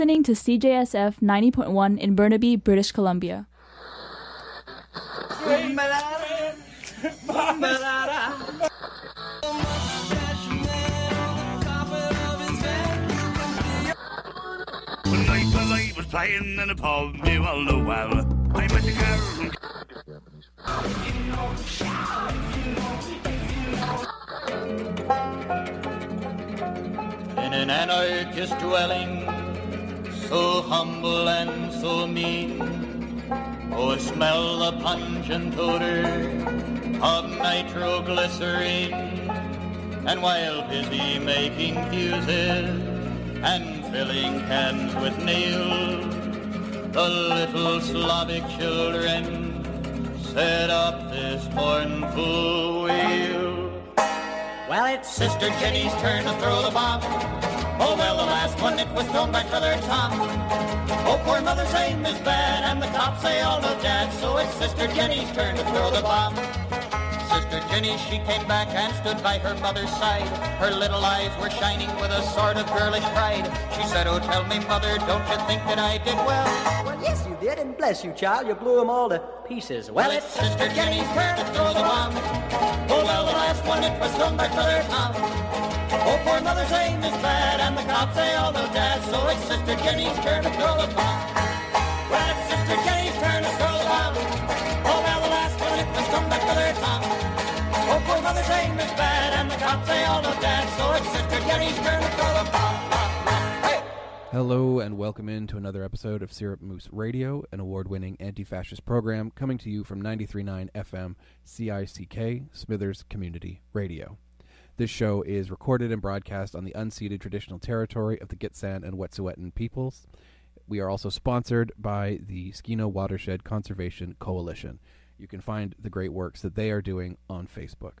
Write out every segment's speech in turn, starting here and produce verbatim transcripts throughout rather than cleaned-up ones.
Listening to C J S F ninety point one in Burnaby, British Columbia. When Night Polite was playing in a pub, you all know well. I met the girl from... In an anarchist dwelling, so humble and so mean, oh, smell the pungent odor of nitroglycerine. And while busy making fuses and filling cans with nails, the little Slavic children set up this mournful wail. Well, it's Sister Jenny's turn to throw the bomb. Oh, well, the last one, it was thrown by Brother Tom. Oh, poor mother's aim is bad, and the cops say all know dad, so it's Sister Jenny's turn to throw the bomb. Sister Jenny, she came back and stood by her mother's side. Her little eyes were shining with a sort of girlish pride. She said, oh, tell me, mother, don't you think that I did well? Well, yes, you did, and bless you, child, you blew them all to pieces. Well, Well, it's Sister Jenny's turn to throw the bomb. Oh, well, the last one, it was thrown by Brother Tom. Oh, poor mother's aim is bad, and the cops say all know dad, so it's Sister Jenny's turn to throw the bomb. Well, it's Sister Jenny's turn to throw the bomb. Oh, well, the last one, it was thrown by Brother Tom. Oh, poor mother's aim is bad, and the cops say all know dad, so it's Sister Jenny's turn to throw the bomb. Hey! Hello and welcome into another episode of Syrup Moose Radio, an award-winning anti-fascist program coming to you from ninety-three point nine F M C I C K, Smithers Community Radio. This show is recorded and broadcast on the unceded traditional territory of the Gitxsan and Wet'suwet'en peoples. We are also sponsored by the Skino Watershed Conservation Coalition. You can find the great works that they are doing on Facebook.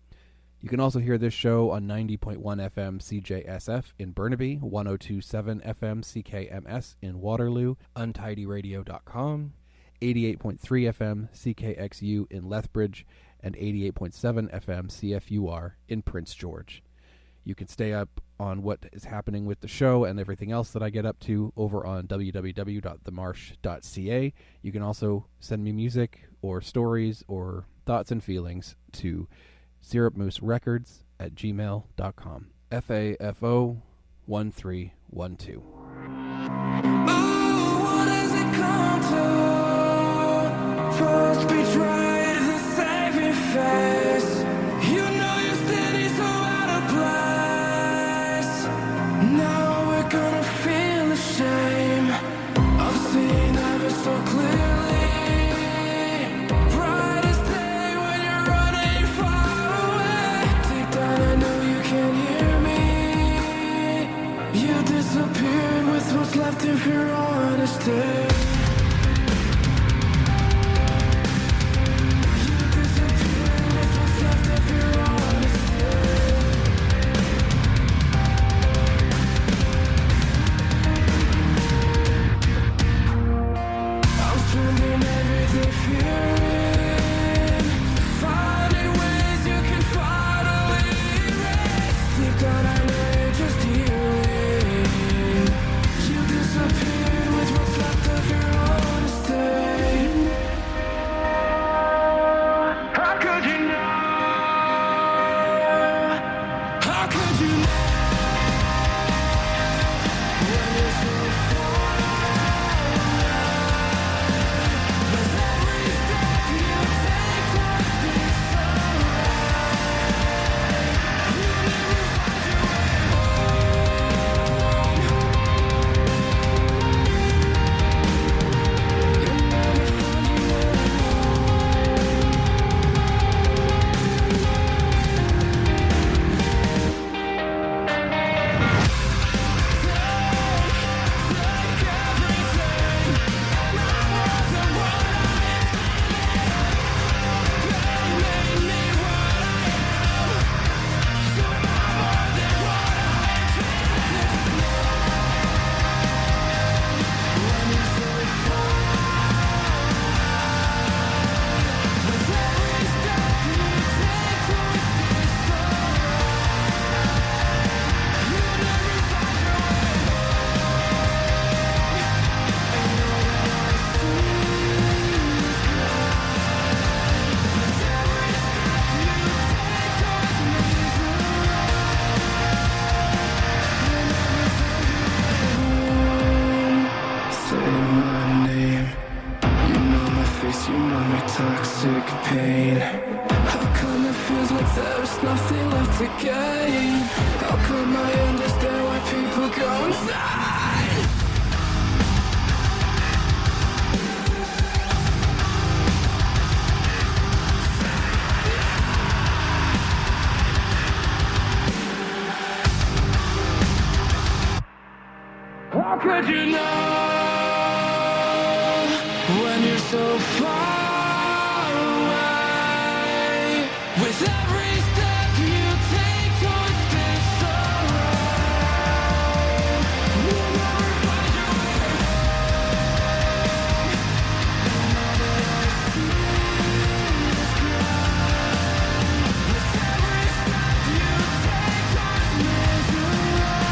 You can also hear this show on ninety point one F M C J S F in Burnaby, one oh two point seven F M C K M S in Waterloo, untidy radio dot com, eighty-eight point three F M C K X U in Lethbridge, and eighty-eight point seven F M C F U R in Prince George. You can stay up on what is happening with the show and everything else that I get up to over on w w w dot the marsh dot c a. You can also send me music or stories or thoughts and feelings to syrupmooserecords at gmail dot com. F A F O one three one two. Ooh, what does it come to? First betrayed, the saving face. You know you're standing so out of place. Now we're gonna feel the shame. I'm seeing ever so clearly. Brightest day when you're running far away. Deep down I know you can't hear me. You disappeared with what's left of your honesty. Just healing. You disappeared with what's left of your pain? How come it feels like there's nothing left to gain? How come I understand why people go insane? How could you know when you're so far away? With every step you take towards this alright, you'll never find your way. Now that I see this cry, with every step you take towards misery,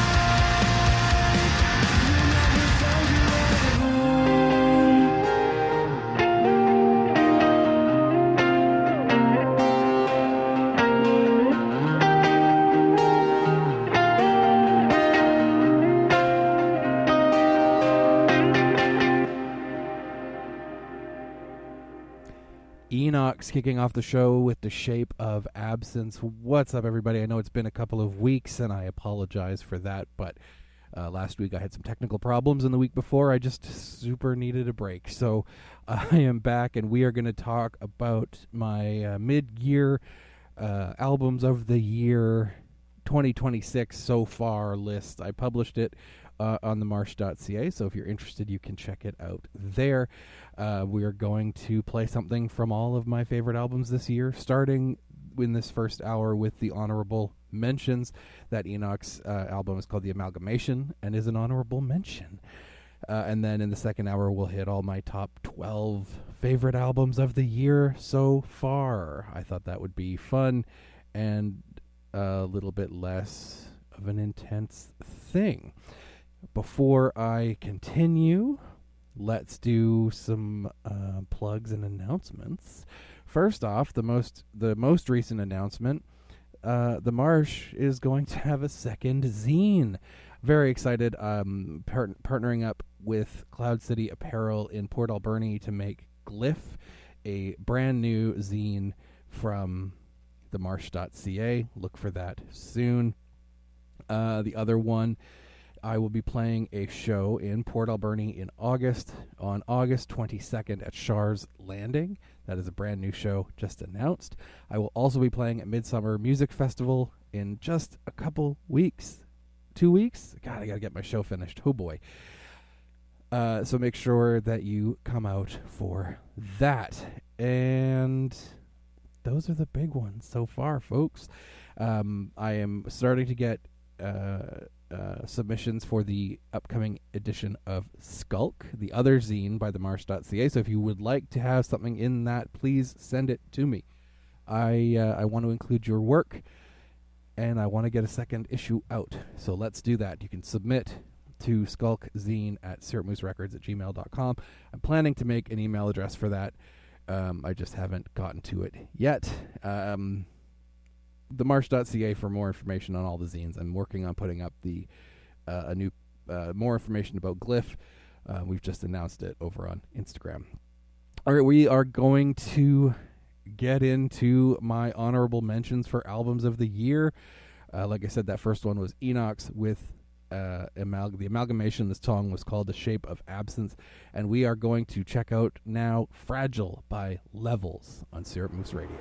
you'll never find your way home. Enox kicking off the show with The Shape of Absence. What's up, everybody? I know it's been a couple of weeks, and I apologize for that, but uh, last week I had some technical problems, and the week before I just super needed a break. So uh, I am back, and we are going to talk about my uh, mid-year uh, albums of the year twenty twenty-six so far list. I published it uh, on the marsh dot c a, so if you're interested, you can check it out there. Uh, we are going to play something from all of my favorite albums this year, starting in this first hour with the honorable mentions. That Enox uh, album is called The Amalgamation and is an honorable mention. Uh, and then in the second hour, we'll hit all my top twelve favorite albums of the year so far. I thought that would be fun and a little bit less of an intense thing. Before I continue, let's do some uh, plugs and announcements. First off, the most the most recent announcement, uh, The Marsh is going to have a second zine. Very excited. Um, par- partnering up with Cloud City Apparel in Port Alberni to make Glyph, a brand new zine from the marsh dot c a. Look for that soon. Uh, the other one, I will be playing a show in Port Alberni in August, on August twenty-second at Shars Landing. That is a brand new show just announced. I will also be playing at Midsummer Music Festival in just a couple weeks. Two weeks? God, I gotta get my show finished. Oh boy. Uh, so make sure that you come out for that. And those are the big ones so far, folks. Um, I am starting to get uh, uh, submissions for the upcoming edition of Skulk, the other zine by the marsh dot c a. So if you would like to have something in that, please send it to me. I uh, I want to include your work, and I want to get a second issue out. So let's do that. You can submit to skulkzine at syrup moose records at gmail dot com. I'm planning to make an email address for that. Um, I just haven't gotten to it yet. Um, the marsh dot c a for more information on all the zines. I'm working on putting up the uh, a new uh, more information about Glyph. Uh, we've just announced it over on Instagram. All right, we are going to get into my honorable mentions for albums of the year. Uh, like I said, that first one was Enox with uh, amalg- the amalgamation. This song was called The Shape of Absence. And we are going to check out now Fragile by Levels on Syrup Moose Radio.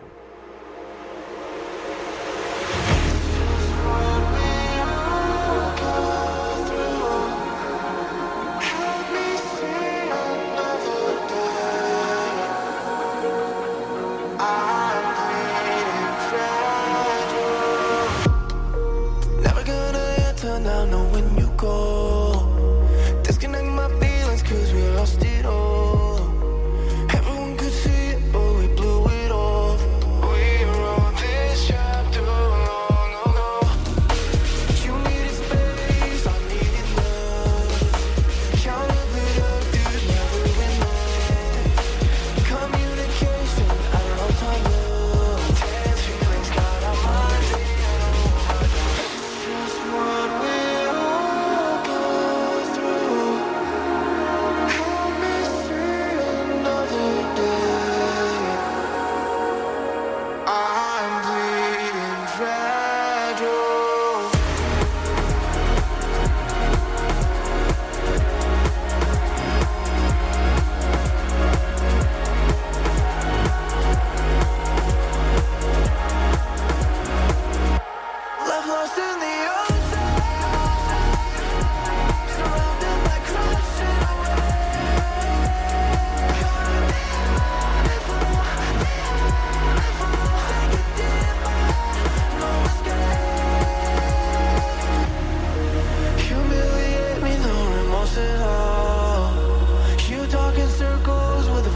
Disconnect my feelings cause we lost it all. Everyone could see it but we blew it off.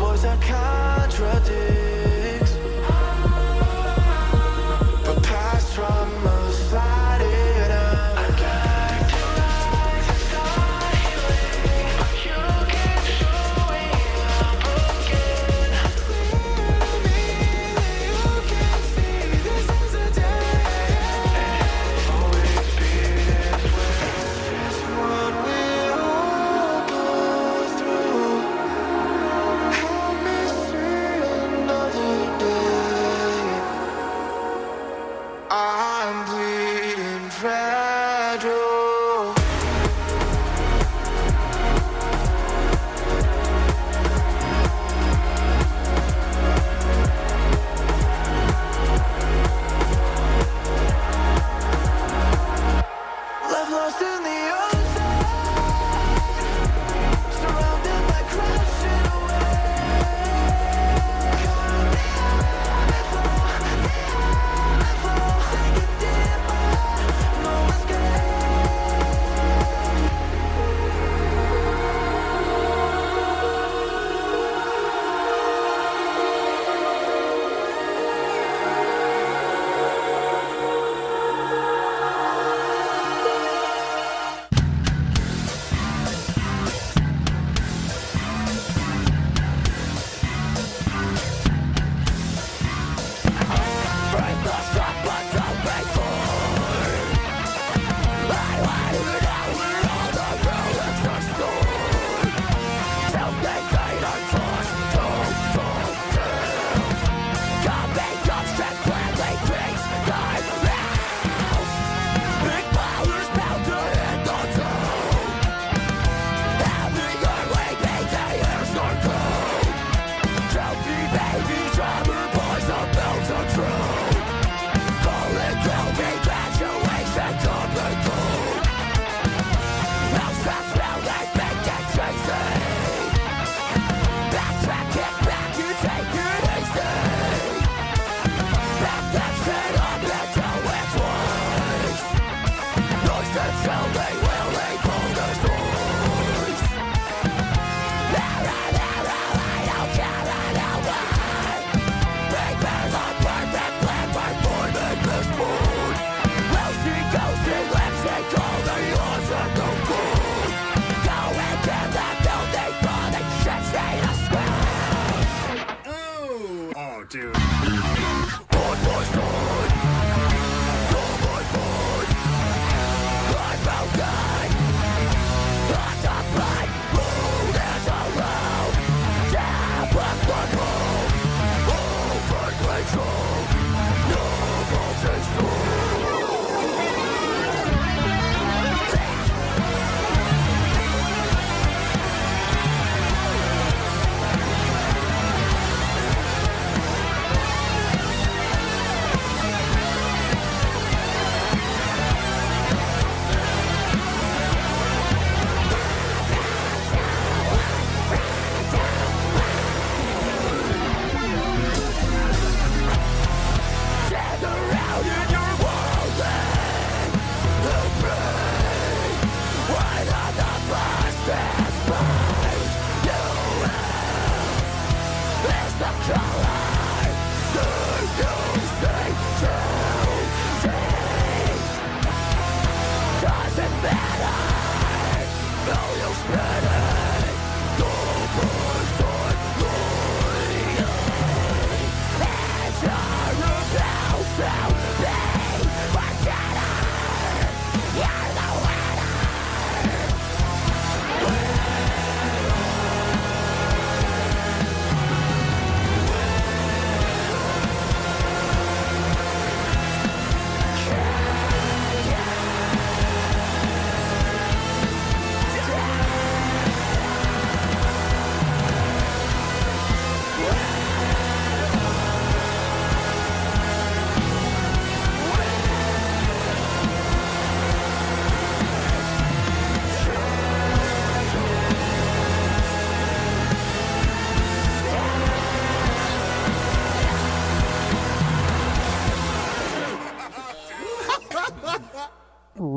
voice that contradicts. But past trauma sliding out. I got your eyes that start healing. You keep showing up again. Clearly you can see this is a dead end. Always be this way. It's just what we all go through. Help me see another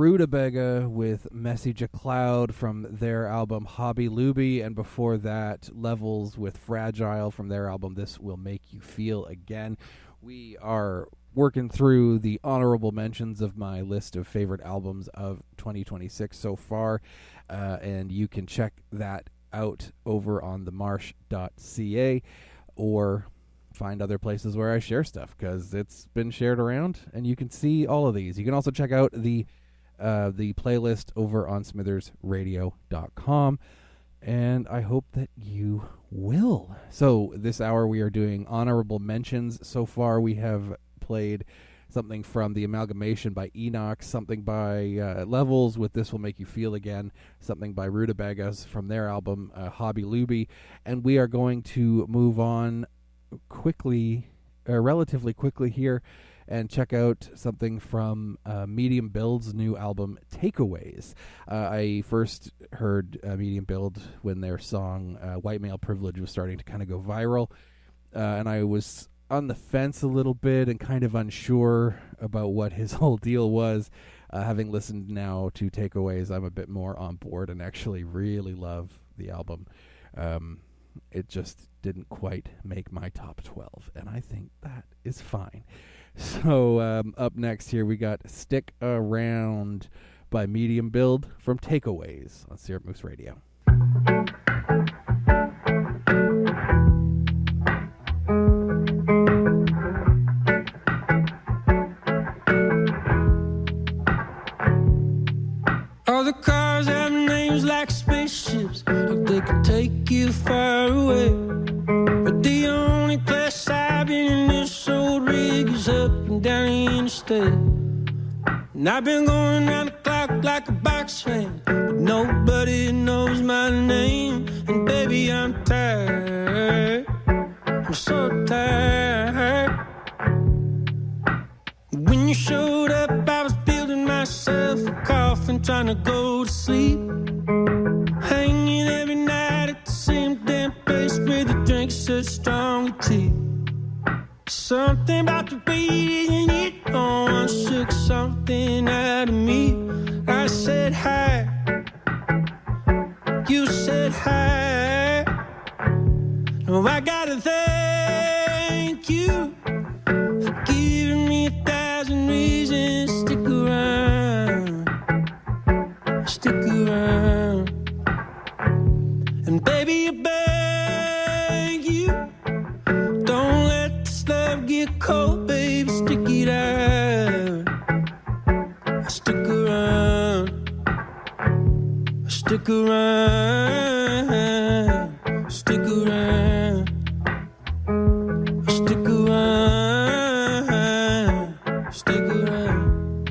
Rutabaga with Message a Cloud from their album Hobby Lobby, and before that, Levels with Fragile from their album This Will Make You Feel Again. We are working through the honorable mentions of my list of favorite albums of twenty twenty-six so far, uh, and you can check that out over on the marsh dot c a or find other places where I share stuff, because it's been shared around and you can see all of these. You can also check out the uh, the playlist over on smithers radio dot com, and I hope that you will. So this hour we are doing honorable mentions. So far we have played something from The Amalgamation by Enoch, something by uh, Levels with This Will Make You Feel Again, something by Rutabagas from their album uh, Hobby Lobby, and we are going to move on quickly, uh, relatively quickly here, and check out something from uh, Medium Build's new album Takeaways. Uh, I first heard uh, Medium Build when their song uh, White Male Privilege was starting to kind of go viral, uh, and I was on the fence a little bit and kind of unsure about what his whole deal was. Uh, having listened now to Takeaways, I'm a bit more on board and actually really love the album. Um, it just didn't quite make my top twelve, and I think that is fine. So um, up next here we got Stick Around by Medium Build from Takeaways on Syrup Moose Radio. All the cars have names like spaceships, like they could take you far away. But the only place I've been in this old rig is up and down the interstate. And I've been going round the clock like a box fan, but nobody knows my name. And baby, I'm tired, I'm so tired. When you showed up, I was building myself a coffin, trying to go to sleep. Hanging every night at the same damn place where the drink's so strong and cheap. Something about the beat in it on shook something out of me. I said hi, you said hi. No, I gotta thank you for giving me a thousand reasons to stick around, stick around. And baby, I beg you, don't let this love get cold, baby, stick it out. Stick around, stick around, stick around, stick around, stick around.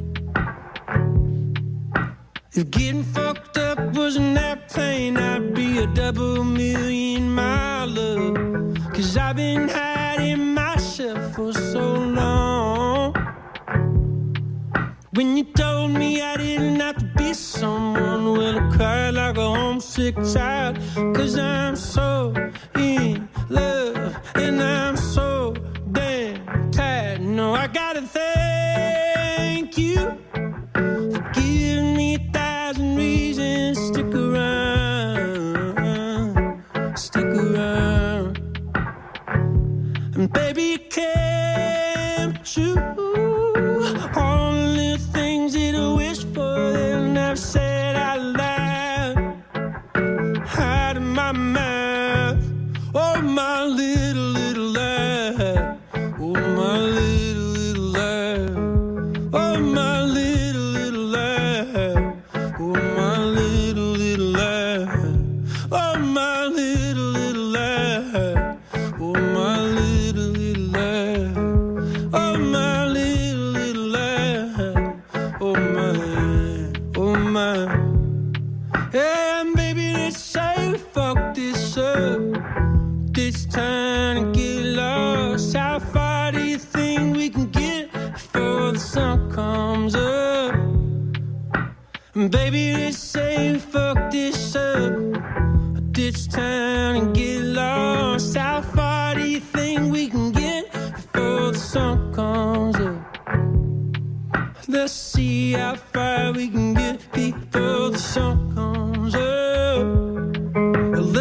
If getting fucked up wasn't that plain, I'd be a double million miler. Cause I've been hiding myself for so long. When you told me I didn't have to be someone, well, I cried like a homesick child. Cause I'm so in love and I'm so damn tired. No, I gotta thank you for giving me a thousand reasons to stick around, stick around. And baby, you can't choose all the little things that I wish for and I've said out loud, out of my mouth. Oh, my little, little life. Oh, my little, little life. Oh, my little, little life. Oh, my little, little life. Oh, my little, little life. Oh, my little, little life. Oh, my little, little life. Oh, my, oh, my. Yeah, baby, let's say fuck this up. This time to get lost. How far do you think we can get before the sun comes up? Baby, let's say fuck this up. Ditch town and get lost. How far do you think we can get before the sun comes up? Let's see how far we can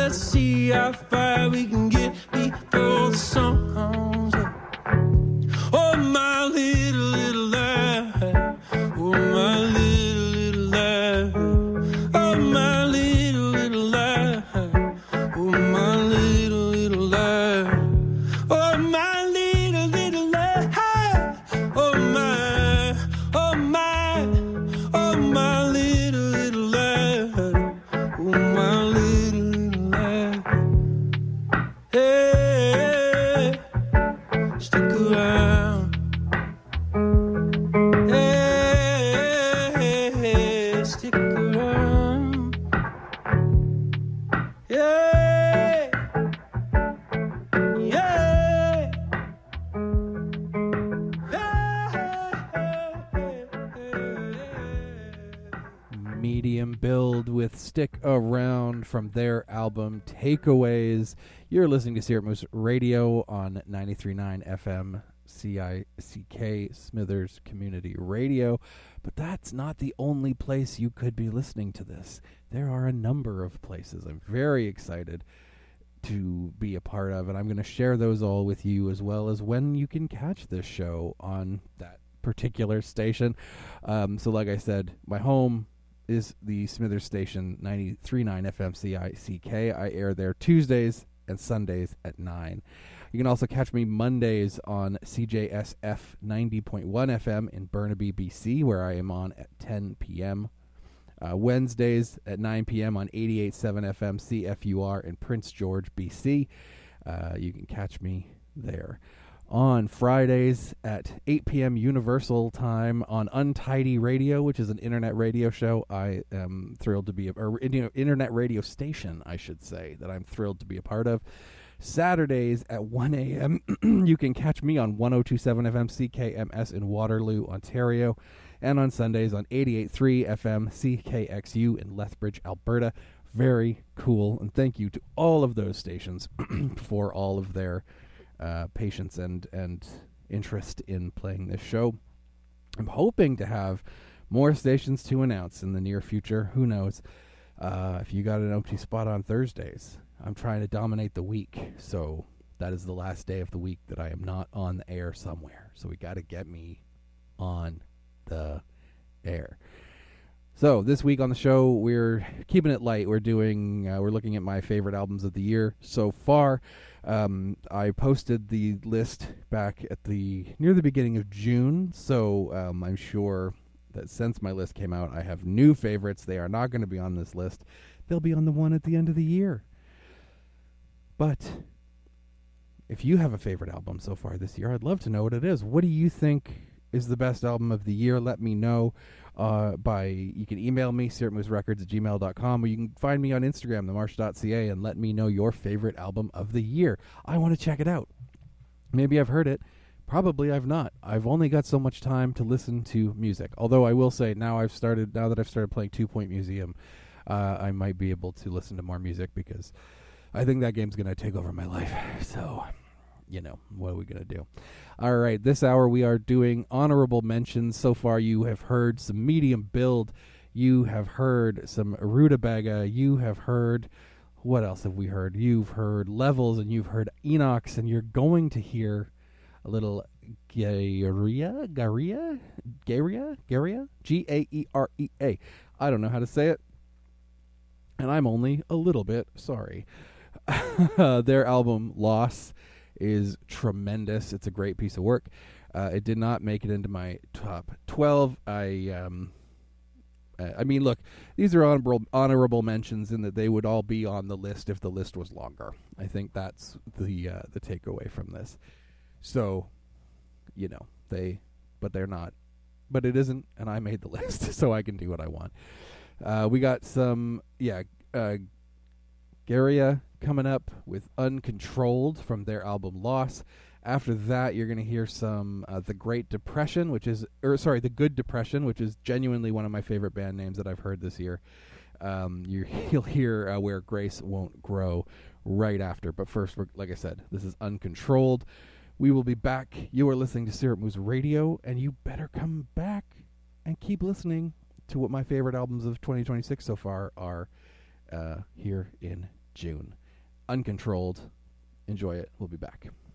let's see how far we can get before the sun's up. Oh, my little, little light. Oh, my little, little light. Oh, my little, little light. Oh, my little, little light. Oh, my little, little light. Oh, my, oh, my, oh, my little, little light. Oh, my little, little light. Hey, stick around. Hey, stick around. Yeah, yeah. Medium build with Stick Around from their album Takeaways. You're listening to Syrup Moose Radio on ninety-three point nine F M C I C K Smithers Community Radio. But that's not the only place you could be listening to this. There are a number of places I'm very excited to be a part of, and I'm going to share those all with you, as well as when you can catch this show on that particular station. Um, so like I said, my home is the Smithers station, ninety-three point nine F M C I C K. I air there Tuesdays and Sundays at nine. You can also catch me Mondays on C J S F ninety point one F M in Burnaby, B C, where I am on at ten p.m. Uh, Wednesdays at nine p.m. on eighty-eight point seven F M C F U R in Prince George, B C. Uh, you can catch me there. On Fridays at eight p.m. Universal Time on Untidy Radio, which is an internet radio show I am thrilled to be a or, you know, internet radio station, I should say, that I'm thrilled to be a part of. Saturdays at one a.m. you can catch me on one oh two point seven F M C K M S in Waterloo, Ontario, and on Sundays on eighty-eight point three F M C K X U in Lethbridge, Alberta. Very cool, and thank you to all of those stations for all of their Uh, patience and and interest in playing this show. I'm hoping to have more stations to announce in the near future. Who knows? Uh, if you got an empty spot on Thursdays, I'm trying to dominate the week. So that is the last day of the week that I am not on the air somewhere. So we got to get me on the air. So this week on the show, we're keeping it light. We're doing, uh, we're looking at my favorite albums of the year so far. Um, I posted the list back at the near the beginning of June, so um, I'm sure that since my list came out, I have new favorites. They are not going to be on this list. They'll be on the one at the end of the year. But if you have a favorite album so far this year, I'd love to know what it is. What do you think is the best album of the year? Let me know. Uh, by you can email me, syrup moose records at gmail dot com, or you can find me on Instagram, the marsh dot c a, and let me know your favorite album of the year. I want to check it out. Maybe I've heard it. Probably I've not. I've only got so much time to listen to music. Although I will say now I've started now that I've started playing Two Point Museum, uh, I might be able to listen to more music because I think that game's going to take over my life. So, you know, what are we going to do? All right, this hour we are doing honorable mentions. So far you have heard some medium build. You have heard some Rutabaga. You have heard, what else have we heard? You've heard Levels, and you've heard Enox, and you're going to hear a little Garia, Garia, Garia, Garia, G A E R E A. I don't know how to say it, and I'm only a little bit sorry. Their album, Loss, is tremendous. It's a great piece of work. Uh, it did not make it into my top twelve. I um, I mean, look, these are honorable, honorable mentions in that they would all be on the list if the list was longer. I think that's the uh, the takeaway from this. So, you know, they, but they're not. But it isn't, and I made the list, so I can do what I want. Uh, we got some, yeah, uh, Garia coming up with Uncontrolled from their album Loss. After that, you're going to hear some uh, The Great Depression, which is, or sorry, The Good Depression, which is genuinely one of my favorite band names that I've heard this year. Um, you, you'll hear uh, Where Grace Won't Grow right after. But first, we're, like I said, this is Uncontrolled. We will be back. You are listening to Syrup Moose Radio, and you better come back and keep listening to what my favorite albums of twenty twenty-six so far are uh, here in June. Uncontrolled. Enjoy it. We'll be back.